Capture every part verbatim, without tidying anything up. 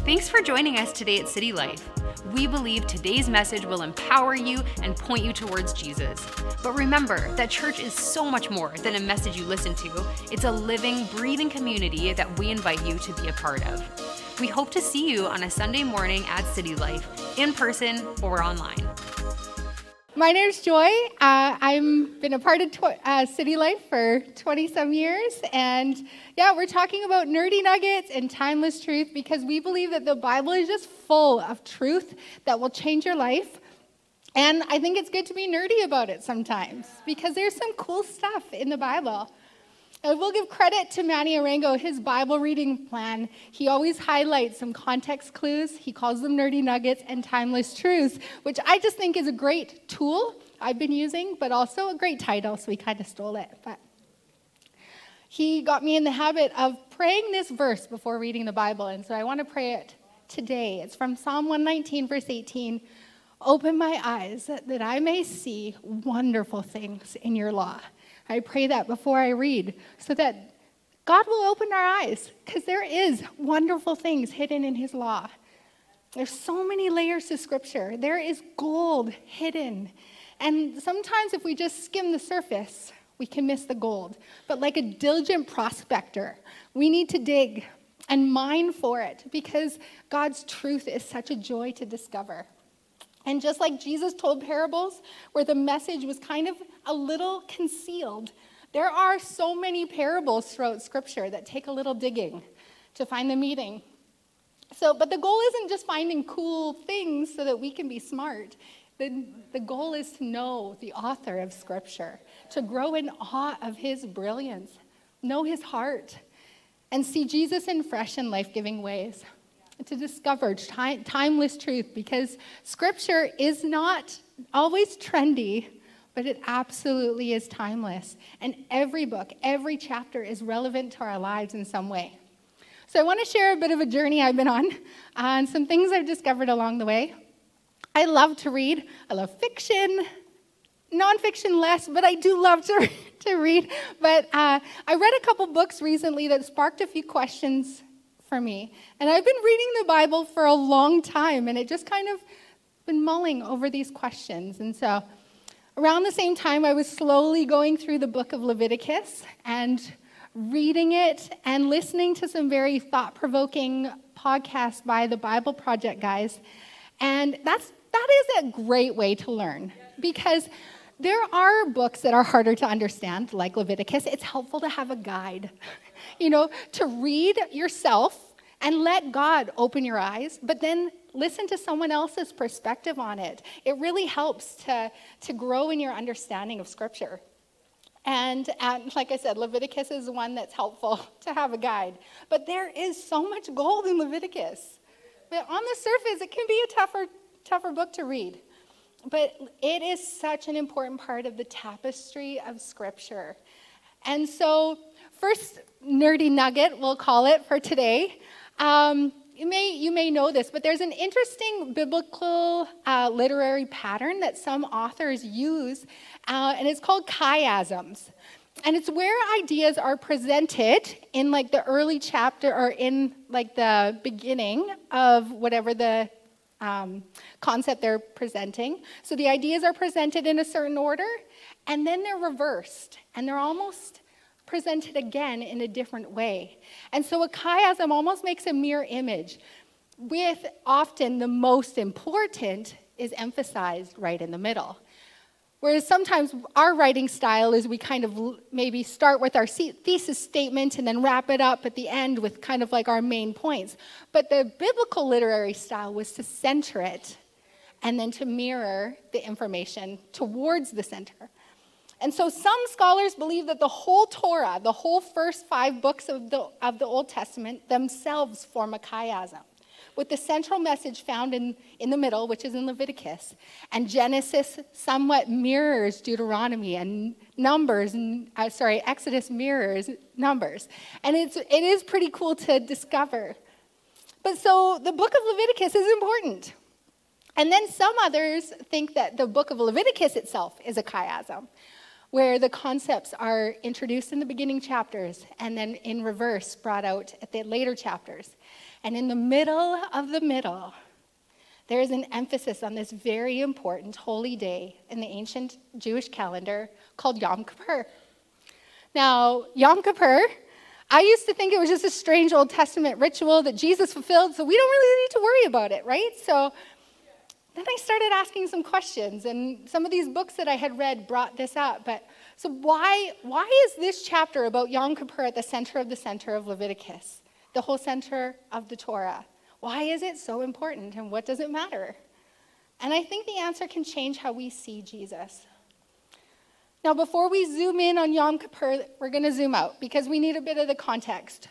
Thanks for joining us today at City Life. We believe today's message will empower you and point you towards Jesus. But remember that church is so much more than a message you listen to. It's a living, breathing community that we invite you to be a part of. We hope to see you on a Sunday morning at City Life, in person or online. My name's Joy. Uh, I've been a part of tw- uh, City Life for twenty-some years, and yeah, we're talking about nerdy nuggets and timeless truth because we believe that the Bible is just full of truth that will change your life, and I think it's good to be nerdy about it sometimes because there's some cool stuff in the Bible. And we'll give credit to Manny Arango, his Bible reading plan. He always highlights some context clues. He calls them nerdy nuggets and timeless truths, which I just think is a great tool I've been using, but also a great title, so we kind of stole it. But he got me in the habit of praying this verse before reading the Bible, and so I want to pray it today. It's from Psalm one nineteen, verse eighteen. Open my eyes that I may see wonderful things in your law. I pray that before I read so that God will open our eyes because there is wonderful things hidden in his law. There's so many layers to Scripture. There is gold hidden. And sometimes if we just skim the surface, we can miss the gold. But like a diligent prospector, we need to dig and mine for it because God's truth is such a joy to discover. And just like Jesus told parables where the message was kind of a little concealed, there are so many parables throughout Scripture that take a little digging to find the meaning. So, but the goal isn't just finding cool things so that we can be smart. The, the goal is to know the author of Scripture, to grow in awe of his brilliance, know his heart, and see Jesus in fresh and life-giving ways. To discover time, timeless truth because Scripture is not always trendy, but it absolutely is timeless. And every book, every chapter is relevant to our lives in some way. So I want to share a bit of a journey I've been on and some things I've discovered along the way. I love to read. I love fiction, nonfiction less, but I do love to, to read. But uh, I read a couple books recently that sparked a few questions for me. And I've been reading the Bible for a long time, and it just kind of been mulling over these questions. And so around the same time, I was slowly going through the book of Leviticus and reading it and listening to some very thought-provoking podcasts by the Bible Project guys. And that's that is a great way to learn because there are books that are harder to understand, like Leviticus. It's helpful to have a guide, you know, to read yourself and let God open your eyes, but then listen to someone else's perspective on it. It really helps to, to grow in your understanding of Scripture. And, and like I said, Leviticus is one that's helpful to have a guide. But there is so much gold in Leviticus. But on the surface, it can be a tougher, tougher book to read. But it is such an important part of the tapestry of Scripture. And so, first nerdy nugget, we'll call it for today. Um, you may you may know this, but there's an interesting biblical uh, literary pattern that some authors use, uh, and it's called chiasms. And it's where ideas are presented in like the early chapter or in like the beginning of whatever the Um, concept they're presenting. So the ideas are presented in a certain order, and then they're reversed, and they're almost presented again in a different way. And so a chiasm almost makes a mirror image, with often the most important is emphasized right in the middle. Whereas sometimes our writing style is we kind of maybe start with our thesis statement and then wrap it up at the end with kind of like our main points. But the biblical literary style was to center it and then to mirror the information towards the center. And so some scholars believe that the whole Torah, the whole first five books of the, of the Old Testament themselves form a chiasm, with the central message found in, in the middle, which is in Leviticus. And Genesis somewhat mirrors Deuteronomy, and Numbers, uh, sorry, Exodus mirrors Numbers. And it's, it is pretty cool to discover. But so the book of Leviticus is important. And then some others think that the book of Leviticus itself is a chiasm, where the concepts are introduced in the beginning chapters and then in reverse brought out at the later chapters. And in the middle of the middle, there is an emphasis on this very important holy day in the ancient Jewish calendar called Yom Kippur. Now, Yom Kippur, I used to think it was just a strange Old Testament ritual that Jesus fulfilled, so we don't really need to worry about it, right? So then I started asking some questions, and some of these books that I had read brought this up. But so why, why is this chapter about Yom Kippur at the center of the center of Leviticus, the whole center of the Torah? Why is it so important, and what does it matter? And I think the answer can change how we see Jesus. Now, before we zoom in on Yom Kippur, we're going to zoom out because we need a bit of the context.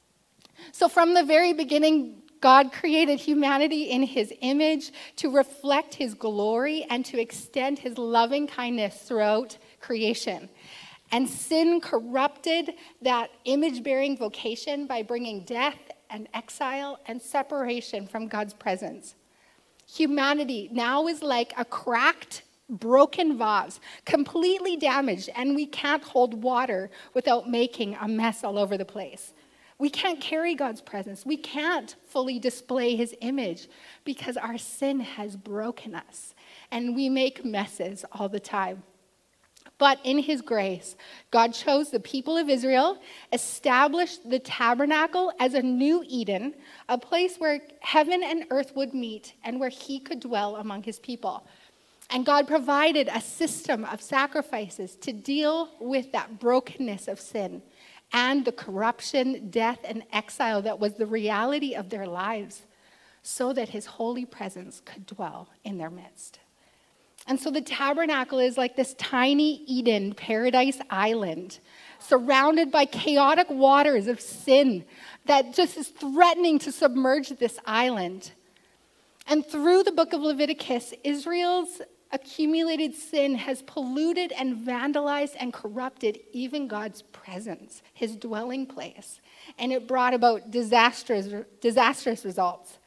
So from the very beginning, God created humanity in his image to reflect his glory and to extend his loving kindness throughout creation. And sin corrupted that image-bearing vocation by bringing death and exile and separation from God's presence. Humanity now is like a cracked, broken vase, completely damaged, and we can't hold water without making a mess all over the place. We can't carry God's presence. We can't fully display his image because our sin has broken us, and we make messes all the time. But in his grace, God chose the people of Israel, established the tabernacle as a new Eden, a place where heaven and earth would meet and where he could dwell among his people. And God provided a system of sacrifices to deal with that brokenness of sin and the corruption, death, and exile that was the reality of their lives, so that his holy presence could dwell in their midst. And so the tabernacle is like this tiny Eden paradise island surrounded by chaotic waters of sin that just is threatening to submerge this island. And through the book of Leviticus, Israel's accumulated sin has polluted and vandalized and corrupted even God's presence, his dwelling place. And it brought about disastrous, disastrous results.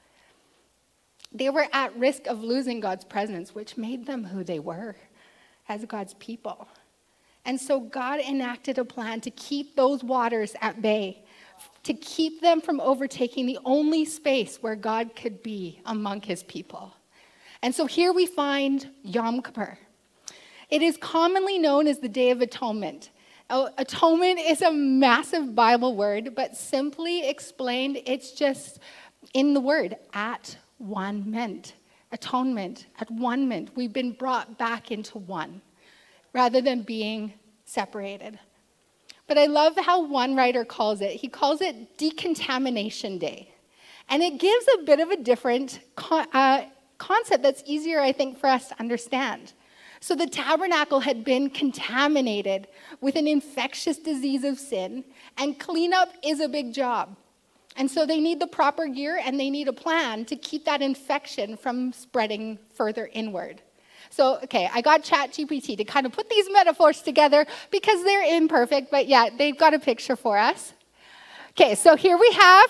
They were at risk of losing God's presence, which made them who they were as God's people. And so God enacted a plan to keep those waters at bay, to keep them from overtaking the only space where God could be among his people. And so here we find Yom Kippur. It is commonly known as the Day of Atonement. Atonement is a massive Bible word, but simply explained, it's just in the word, at one meant. Atonement, at one meant. We've been brought back into one, rather than being separated. But I love how one writer calls it. He calls it Decontamination Day. And it gives a bit of a different uh, concept that's easier, I think, for us to understand. So the tabernacle had been contaminated with an infectious disease of sin, and cleanup is a big job. And so they need the proper gear and they need a plan to keep that infection from spreading further inward. So, okay, I got ChatGPT to kind of put these metaphors together because they're imperfect, but yeah, they've got a picture for us. Okay, so here we have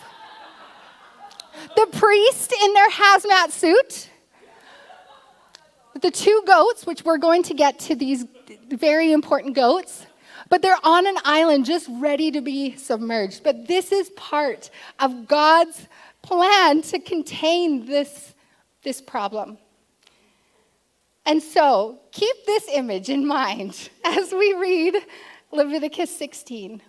the priest in their hazmat suit, the two goats, which we're going to get to these very important goats. But they're on an island just ready to be submerged. But this is part of God's plan to contain this, this problem. And so keep this image in mind as we read Leviticus sixteen.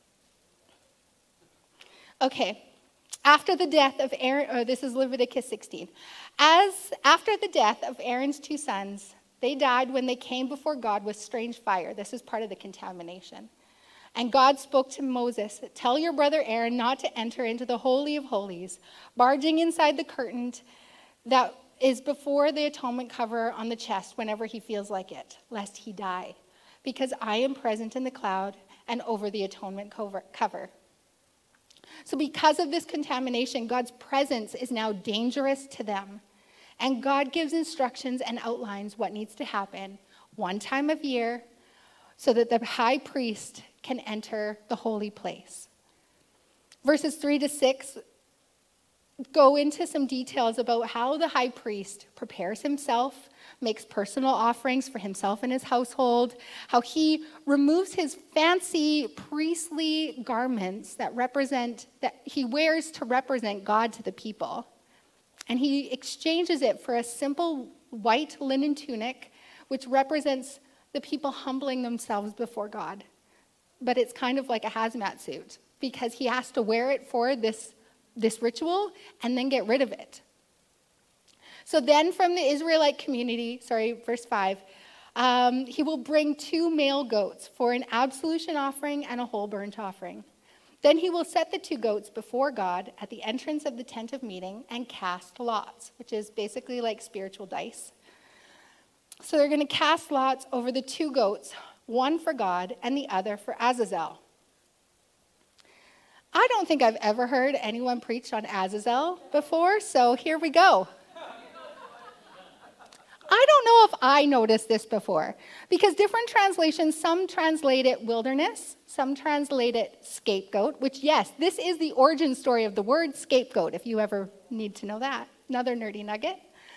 Okay, after the death of Aaron, oh, this is Leviticus sixteen. As after the death of Aaron's two sons, they died when they came before God with strange fire. This is part of the contamination. And God spoke to Moses, "Tell your brother Aaron not to enter into the Holy of Holies, barging inside the curtain that is before the atonement cover on the chest whenever he feels like it, lest he die. Because I am present in the cloud and over the atonement cover." So because of this contamination, God's presence is now dangerous to them. And God gives instructions and outlines what needs to happen one time of year so that the high priest can enter the holy place. Verses three to six go into some details about how the high priest prepares himself, makes personal offerings for himself and his household, how he removes his fancy priestly garments that represent, that he wears to represent God to the people. And he exchanges it for a simple white linen tunic, which represents the people humbling themselves before God. But it's kind of like a hazmat suit, because he has to wear it for this, this ritual and then get rid of it. So then from the Israelite community, sorry, verse five, um, he will bring two male goats for an absolution offering and a whole burnt offering. Then he will set the two goats before God at the entrance of the tent of meeting and cast lots, which is basically like spiritual dice. So they're going to cast lots over the two goats, one for God and the other for Azazel. I don't think I've ever heard anyone preach on Azazel before, so here we go. I don't know if I noticed this before, because different translations, some translate it wilderness, some translate it scapegoat, which, yes, this is the origin story of the word scapegoat, if you ever need to know that. Another nerdy nugget.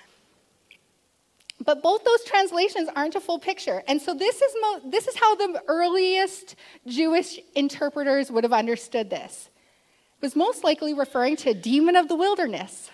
But both those translations aren't a full picture. And so this is, mo- this is how the earliest Jewish interpreters would have understood this. It was most likely referring to a demon of the wilderness,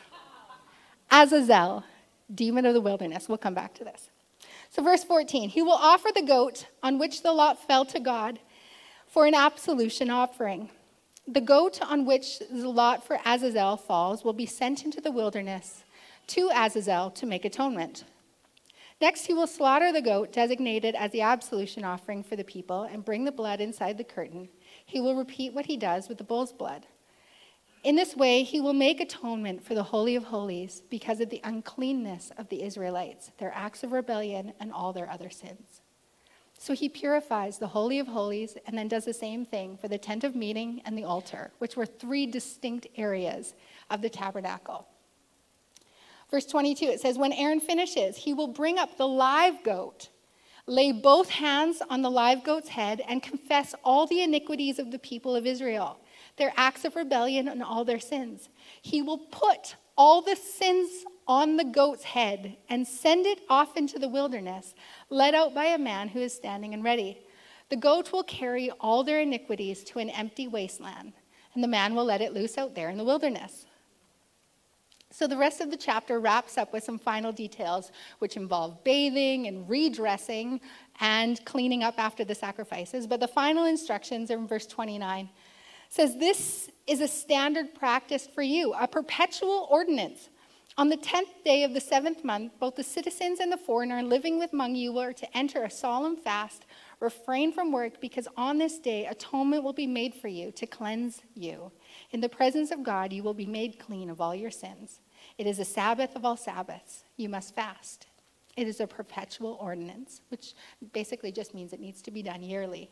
Azazel. Demon of the wilderness. We'll come back to this. So verse fourteen, he will offer the goat on which the lot fell to God for an absolution offering. The goat on which the lot for Azazel falls will be sent into the wilderness to Azazel to make atonement. Next, he will slaughter the goat designated as the absolution offering for the people and bring the blood inside the curtain. He will repeat what he does with the bull's blood. In this way, he will make atonement for the Holy of Holies because of the uncleanness of the Israelites, their acts of rebellion, and all their other sins. So he purifies the Holy of Holies and then does the same thing for the tent of meeting and the altar, which were three distinct areas of the tabernacle. Verse twenty-two, it says, when Aaron finishes, he will bring up the live goat, lay both hands on the live goat's head, and confess all the iniquities of the people of Israel, their acts of rebellion and all their sins. He will put all the sins on the goat's head and send it off into the wilderness, led out by a man who is standing and ready. The goat will carry all their iniquities to an empty wasteland, and the man will let it loose out there in the wilderness. So the rest of the chapter wraps up with some final details, which involve bathing and redressing and cleaning up after the sacrifices. But the final instructions are in verse twenty-nine. Says, this is a standard practice for you, a perpetual ordinance. On the tenth day of the seventh month, both the citizens and the foreigner living among you are to enter a solemn fast, refrain from work, because on this day atonement will be made for you to cleanse you. In the presence of God, you will be made clean of all your sins. It is a Sabbath of all Sabbaths. You must fast. It is a perpetual ordinance, which basically just means it needs to be done yearly.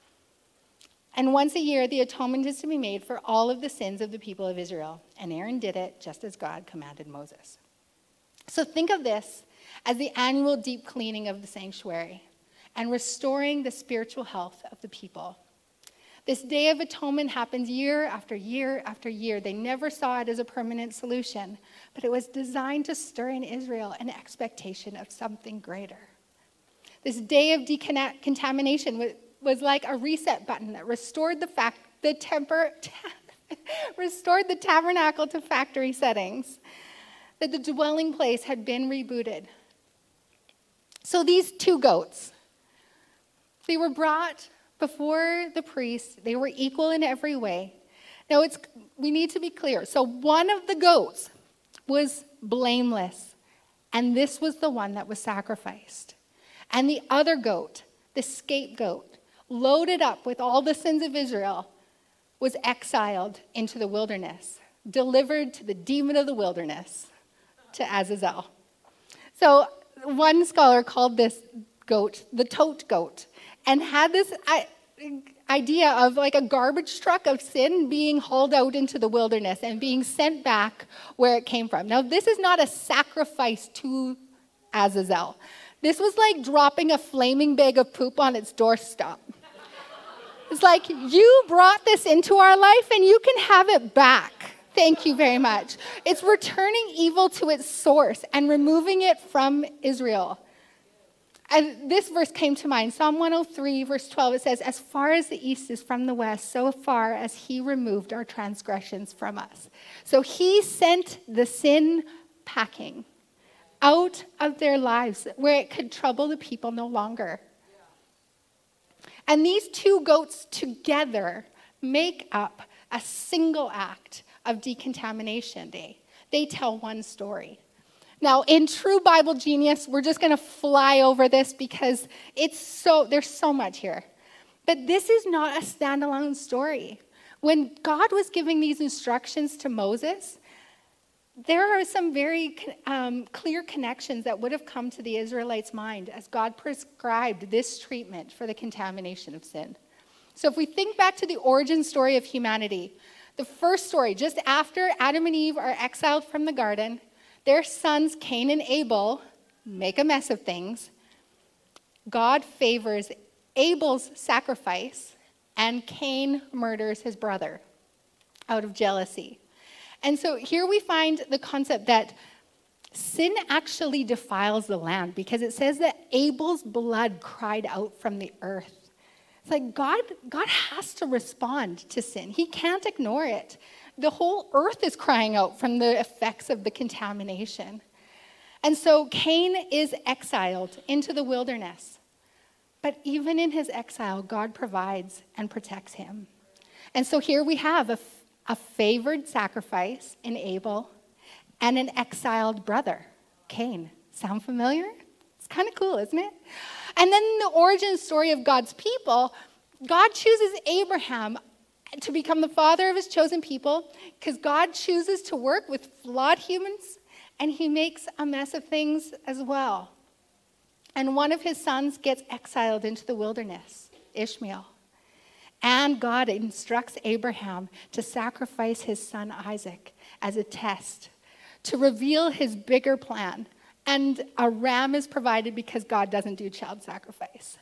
And once a year, the atonement is to be made for all of the sins of the people of Israel. And Aaron did it just as God commanded Moses. So think of this as the annual deep cleaning of the sanctuary and restoring the spiritual health of the people. This Day of Atonement happens year after year after year. They never saw it as a permanent solution, but it was designed to stir in Israel an expectation of something greater. This day of decontamination was was like a reset button that restored the fact the temper restored the tabernacle to factory settings, that the dwelling place had been rebooted. So these two goats, they were brought before the priest. They were equal in every way. Now it's we need to be clear. So one of the goats was blameless, and this was the one that was sacrificed. And the other goat, the scapegoat, loaded up with all the sins of Israel, was exiled into the wilderness, delivered to the demon of the wilderness, to Azazel. So one scholar called this goat the tote goat, and had this idea of like a garbage truck of sin being hauled out into the wilderness and being sent back where it came from. Now, this is not a sacrifice to Azazel. This was like dropping a flaming bag of poop on its doorstep. It's like, you brought this into our life and you can have it back. Thank you very much. It's returning evil to its source and removing it from Israel. And this verse came to mind. Psalm one oh three, verse twelve, it says, as far as the east is from the west, so far as he removed our transgressions from us. So he sent the sin packing out of their lives where it could trouble the people no longer. And these two goats together make up a single act of decontamination day. They tell one story. Now, in true Bible genius, we're just going to fly over this because it's so there's so much here. But this is not a standalone story. When God was giving these instructions to Moses, there are some very um, clear connections that would have come to the Israelites' mind as God prescribed this treatment for the contamination of sin. So if we think back to the origin story of humanity, the first story, just after Adam and Eve are exiled from the garden, their sons Cain and Abel make a mess of things. God favors Abel's sacrifice, and Cain murders his brother out of jealousy. And so here we find the concept that sin actually defiles the land because it says that Abel's blood cried out from the earth. It's like God, God has to respond to sin. He can't ignore it. The whole earth is crying out from the effects of the contamination. And so Cain is exiled into the wilderness. But even in his exile, God provides and protects him. And so here we have a, a favored sacrifice in Abel and an exiled brother, Cain. Sound familiar? It's kind of cool, isn't it? And then the origin story of God's people, God chooses Abraham to become the father of his chosen people because God chooses to work with flawed humans, and he makes a mess of things as well. And one of his sons gets exiled into the wilderness, Ishmael. And God instructs Abraham to sacrifice his son Isaac as a test to reveal his bigger plan. And a ram is provided because God doesn't do child sacrifice.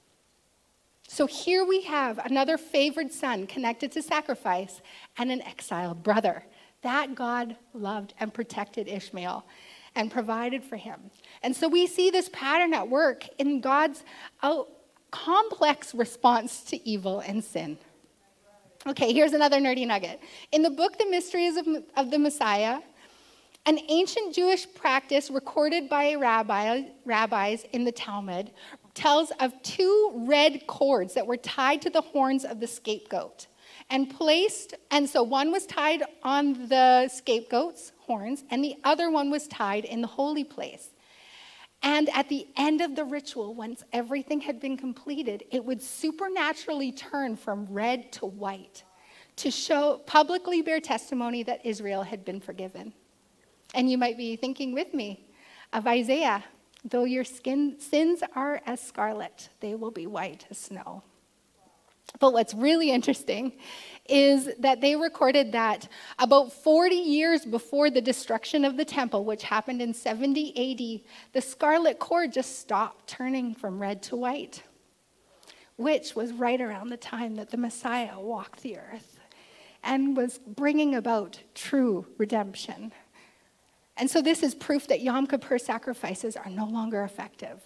So here we have another favored son connected to sacrifice and an exiled brother. That God loved and protected Ishmael and provided for him. And so we see this pattern at work in God's oh, complex response to evil and sin. Okay, here's another nerdy nugget. In the book, The Mysteries of, of the Messiah, an ancient Jewish practice recorded by rabbi, rabbis in the Talmud tells of two red cords that were tied to the horns of the scapegoat and placed, and so one was tied on the scapegoat's horns and the other one was tied in the holy place. And at the end of the ritual, once everything had been completed, it would supernaturally turn from red to white to show, publicly bear testimony that Israel had been forgiven. And you might be thinking with me of Isaiah, though your skin, sins are as scarlet, they will be white as snow. But what's really interesting is that they recorded that about forty years before the destruction of the temple, which happened in seventy A D, the scarlet cord just stopped turning from red to white, which was right around the time that the Messiah walked the earth and was bringing about true redemption. And so this is proof that Yom Kippur sacrifices are no longer effective.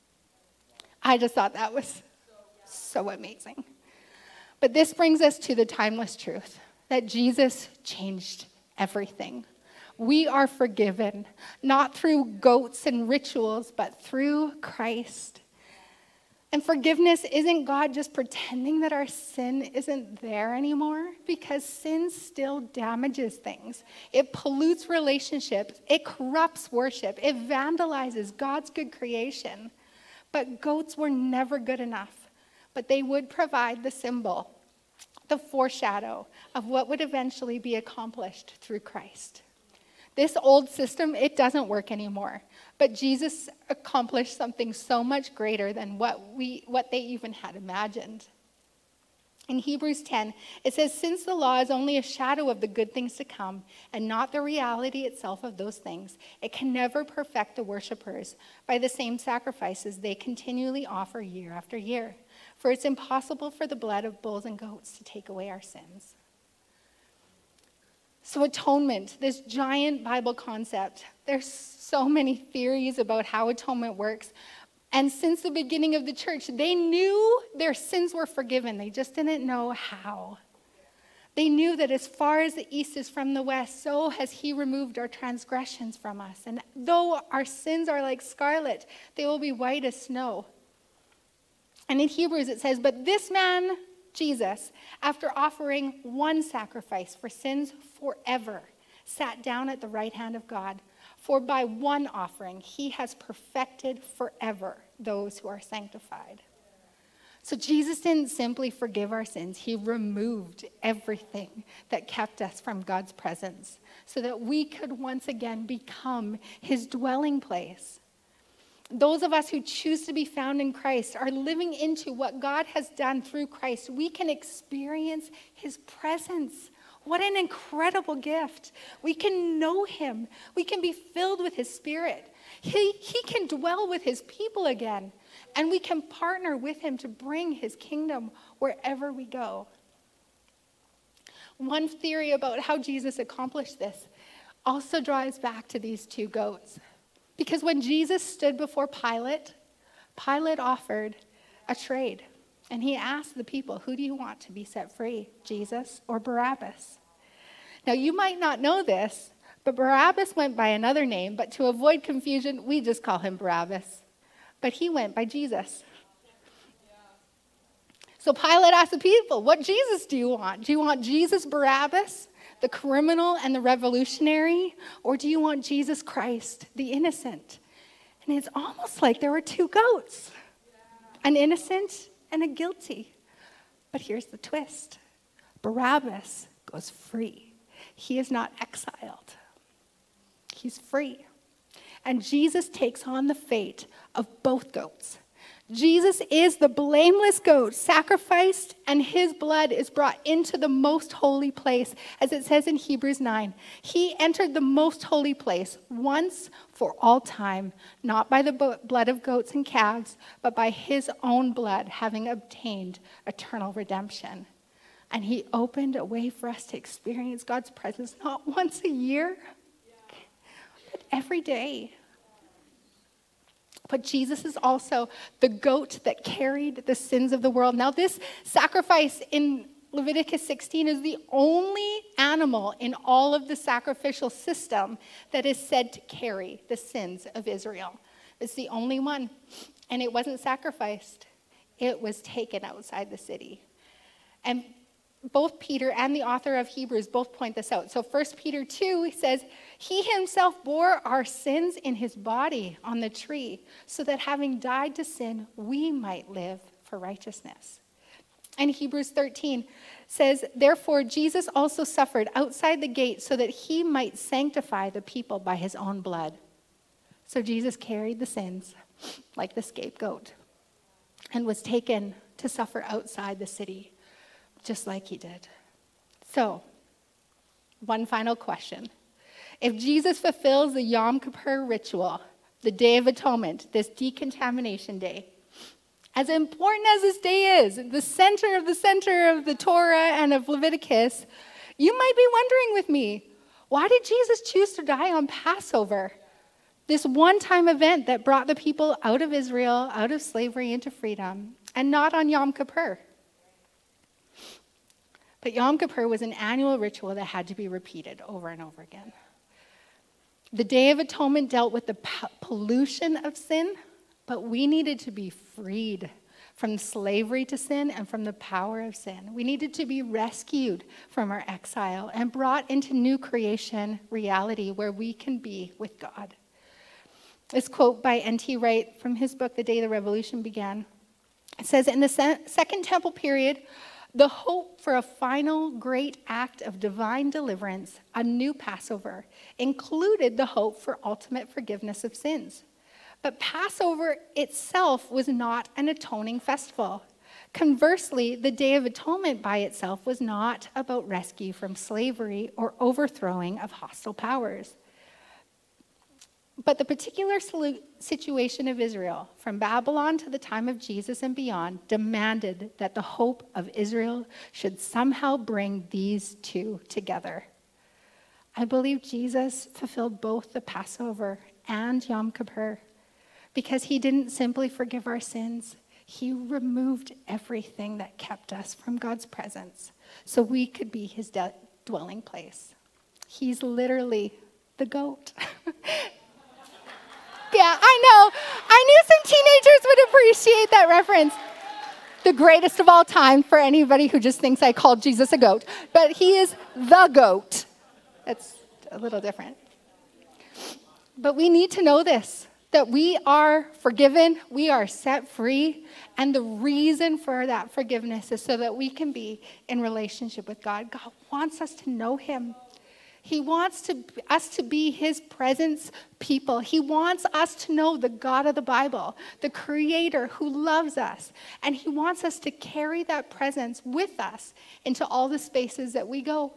I just thought that was so amazing. But this brings us to the timeless truth that Jesus changed everything. We are forgiven, not through goats and rituals, but through Christ. And forgiveness isn't God just pretending that our sin isn't there anymore, because sin still damages things. It pollutes relationships. It corrupts worship. It vandalizes God's good creation. But goats were never good enough. But they would provide the symbol, the foreshadow of what would eventually be accomplished through Christ. This old system, it doesn't work anymore. But Jesus accomplished something so much greater than what we, what they even had imagined. In Hebrews ten, it says, since the law is only a shadow of the good things to come and not the reality itself of those things, it can never perfect the worshipers by the same sacrifices they continually offer year after year. For it's impossible for the blood of bulls and goats to take away our sins. So atonement, this giant Bible concept, there's so many theories about how atonement works. And since the beginning of the church, they knew their sins were forgiven. They just didn't know how. They knew that as far as the east is from the west, so has he removed our transgressions from us. And though our sins are like scarlet, they will be white as snow. And in Hebrews it says, but this man, Jesus, after offering one sacrifice for sins forever, sat down at the right hand of God. For by one offering he has perfected forever those who are sanctified. So Jesus didn't simply forgive our sins. He removed everything that kept us from God's presence so that we could once again become his dwelling place. Those of us who choose to be found in Christ are living into what God has done through Christ. We can experience his presence. What an incredible gift. We can know him. We can be filled with his spirit. He, he can dwell with his people again. And we can partner with him to bring his kingdom wherever we go. One theory about how Jesus accomplished this also draws back to these two goats. Because when Jesus stood before Pilate, Pilate offered a trade. And he asked the people, who do you want to be set free, Jesus or Barabbas? Now, you might not know this, but Barabbas went by another name, but to avoid confusion, we just call him Barabbas. But he went by Jesus. So Pilate asked the people, what Jesus do you want? Do you want Jesus Barabbas, the criminal and the revolutionary? Or do you want Jesus Christ, the innocent? And it's almost like there were two goats, an innocent and a guilty. But here's the twist. Barabbas goes free. He is not exiled. He's free. And Jesus takes on the fate of both goats. Jesus is the blameless goat sacrificed, and his blood is brought into the most holy place. As it says in Hebrews nine, he entered the most holy place once for all time, not by the blood of goats and calves, but by his own blood, having obtained eternal redemption. And he opened a way for us to experience God's presence not once a year, but every day. But Jesus is also the goat that carried the sins of the world. Now, this sacrifice in Leviticus sixteen is the only animal in all of the sacrificial system that is said to carry the sins of Israel. It's the only one. And it wasn't sacrificed. It was taken outside the city. And both Peter and the author of Hebrews both point this out. So First Peter two, he says, he himself bore our sins in his body on the tree, so that having died to sin, we might live for righteousness. And Hebrews thirteen says, therefore Jesus also suffered outside the gate so that he might sanctify the people by his own blood. So Jesus carried the sins like the scapegoat and was taken to suffer outside the city, just like he did. So, one final question. If Jesus fulfills the Yom Kippur ritual, the Day of Atonement, this decontamination day, as important as this day is, the center of the center of the Torah and of Leviticus, you might be wondering with me, why did Jesus choose to die on Passover? This one-time event that brought the people out of Israel, out of slavery into freedom, and not on Yom Kippur. But Yom Kippur was an annual ritual that had to be repeated over and over again. The Day of Atonement dealt with the p- pollution of sin, but we needed to be freed from slavery to sin and from the power of sin. We needed to be rescued from our exile and brought into new creation reality where we can be with God. This quote by N T Wright from his book, The Day the Revolution Began. It says, in the se- Second Temple period, the hope for a final great act of divine deliverance, a new Passover, included the hope for ultimate forgiveness of sins. But Passover itself was not an atoning festival. Conversely, the Day of Atonement by itself was not about rescue from slavery or overthrowing of hostile powers. But the particular situation of Israel, from Babylon to the time of Jesus and beyond, demanded that the hope of Israel should somehow bring these two together. I believe Jesus fulfilled both the Passover and Yom Kippur because he didn't simply forgive our sins. He removed everything that kept us from God's presence so we could be his de- dwelling place. He's literally the goat. Yeah, I know. I knew some teenagers would appreciate that reference. The greatest of all time for anybody who just thinks I called Jesus a goat. But he is the goat. That's a little different. But we need to know this, that we are forgiven, we are set free, and the reason for that forgiveness is so that we can be in relationship with God. God wants us to know him. He wants to, us to be his presence people. He wants us to know the God of the Bible, the creator who loves us. And he wants us to carry that presence with us into all the spaces that we go.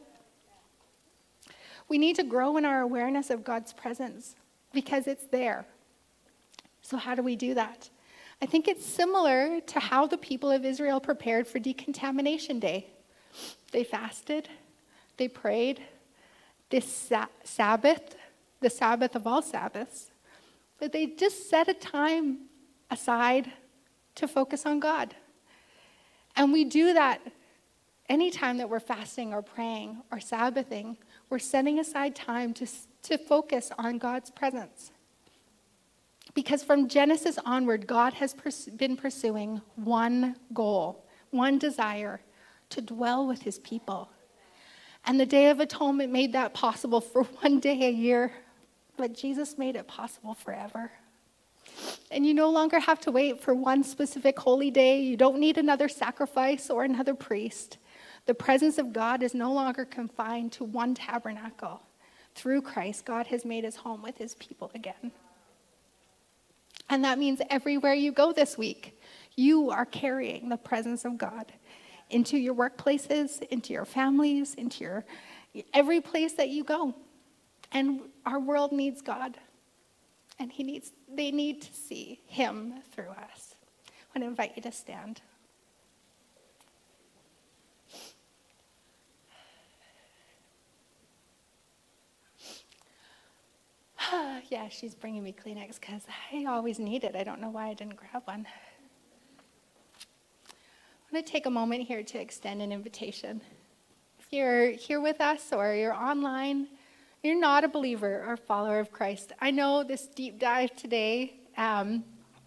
We need to grow in our awareness of God's presence because it's there. So how do we do that? I think it's similar to how the people of Israel prepared for decontamination day. They fasted, they prayed. This sa- Sabbath, the Sabbath of all Sabbaths, but they just set a time aside to focus on God. And we do that anytime that we're fasting or praying or Sabbathing, we're setting aside time to, to focus on God's presence. Because from Genesis onward, God has pers- been pursuing one goal, one desire, to dwell with his people. And the Day of Atonement made that possible for one day a year, but Jesus made it possible forever. And you no longer have to wait for one specific holy day. You don't need another sacrifice or another priest. The presence of God is no longer confined to one tabernacle. Through Christ, God has made his home with his people again. And that means everywhere you go this week, you are carrying the presence of God into your workplaces, into your families, into your every place that you go. And our world needs God. And he needs they need to see him through us. I want to invite you to stand. Yeah, she's bringing me Kleenex because I always need it. I don't know why I didn't grab one. I'm going to take a moment here to extend an invitation. If you're here with us or you're online, you're not a believer or follower of Christ. I know this deep dive today, um,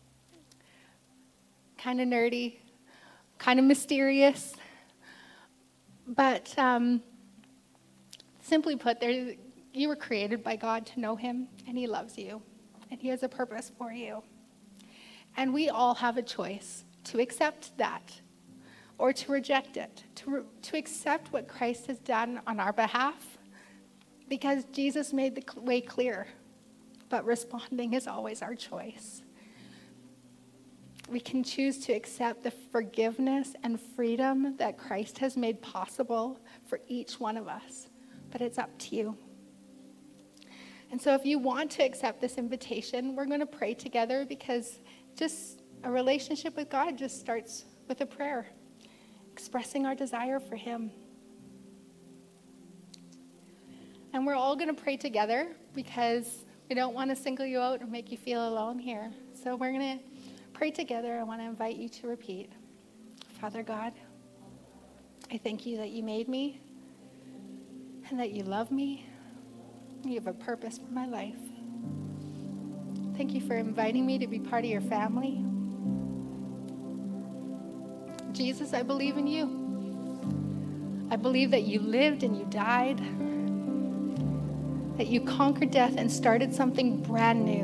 kind of nerdy, kind of mysterious, but um, simply put, there, you were created by God to know him, and he loves you, and he has a purpose for you. And we all have a choice to accept that or to reject it, to, re- to accept what Christ has done on our behalf, because Jesus made the cl- way clear, but responding is always our choice. We can choose to accept the forgiveness and freedom that Christ has made possible for each one of us, but it's up to you. And so if you want to accept this invitation, we're going to pray together, because just a relationship with God just starts with a prayer, expressing our desire for him. And we're all going to pray together because we don't want to single you out or make you feel alone here. So we're going to pray together. I want to invite you to repeat. Father God, I thank you that you made me and that you love me. You have a purpose for my life. Thank you for inviting me to be part of your family. Jesus, I believe in you. I believe that you lived and you died, that you conquered death and started something brand new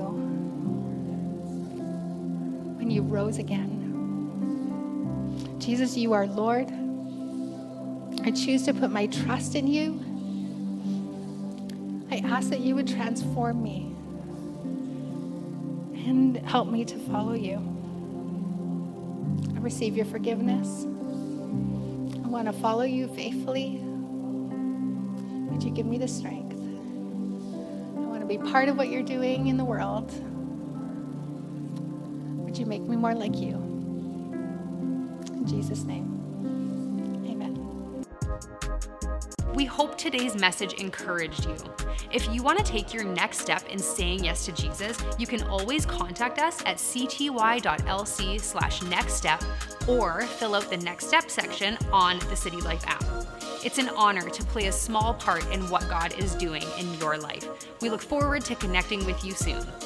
when you rose again. Jesus, you are Lord. I choose to put my trust in you. I ask that you would transform me and help me to follow you. I receive your forgiveness. I want to follow you faithfully. Would you give me the strength? I want to be part of what you're doing in the world. Would you make me more like you? In Jesus' name, amen. We hope today's message encouraged you. If you want to take your next step in saying yes to Jesus, you can always contact us at cty.lc slash next step or fill out the next step section on the City Life app. It's an honor to play a small part in what God is doing in your life. We look forward to connecting with you soon.